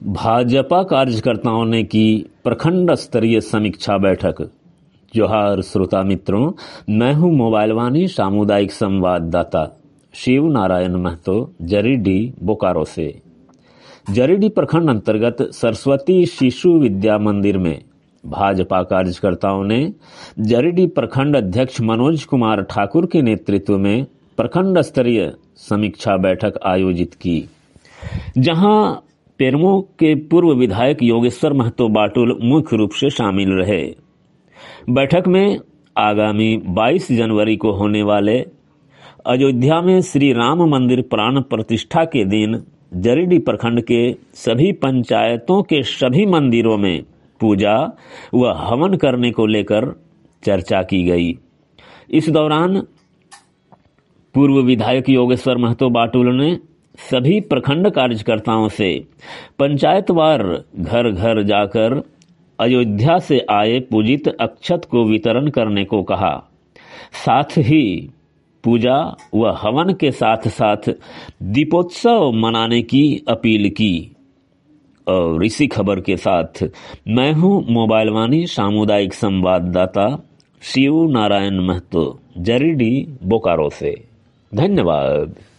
भाजपा कार्यकर्ताओं ने की प्रखंड स्तरीय समीक्षा बैठक। जोहार श्रोता मित्रों, मैं हूं मोबाइल वाणी सामुदायिक संवाददाता शिव नारायण महतो, जरीडीह बोकारो से। जरीडीह प्रखंड अंतर्गत सरस्वती शिशु विद्या मंदिर में भाजपा कार्यकर्ताओं ने जरीडीह प्रखंड अध्यक्ष मनोज कुमार ठाकुर के नेतृत्व में प्रखंड स्तरीय समीक्षा बैठक आयोजित की, जहां पेरमो के पूर्व विधायक योगेश्वर महतो बाटुल मुख्य रूप से शामिल रहे। बैठक में आगामी 22 जनवरी को होने वाले अयोध्या में श्री राम मंदिर प्राण प्रतिष्ठा के दिन जरीडीह प्रखंड के सभी पंचायतों के सभी मंदिरों में पूजा व हवन करने को लेकर चर्चा की गई। इस दौरान पूर्व विधायक योगेश्वर महतो बाटुल ने सभी प्रखंड कार्यकर्ताओं से पंचायतवार घर घर जाकर अयोध्या से आए पूजित अक्षत को वितरण करने को कहा। साथ ही पूजा व हवन के साथ साथ दीपोत्सव मनाने की अपील की। और इसी खबर के साथ मैं हूं मोबाइल वाणी सामुदायिक संवाददाता शिव नारायण महतो, जरीडीह बोकारो से। धन्यवाद।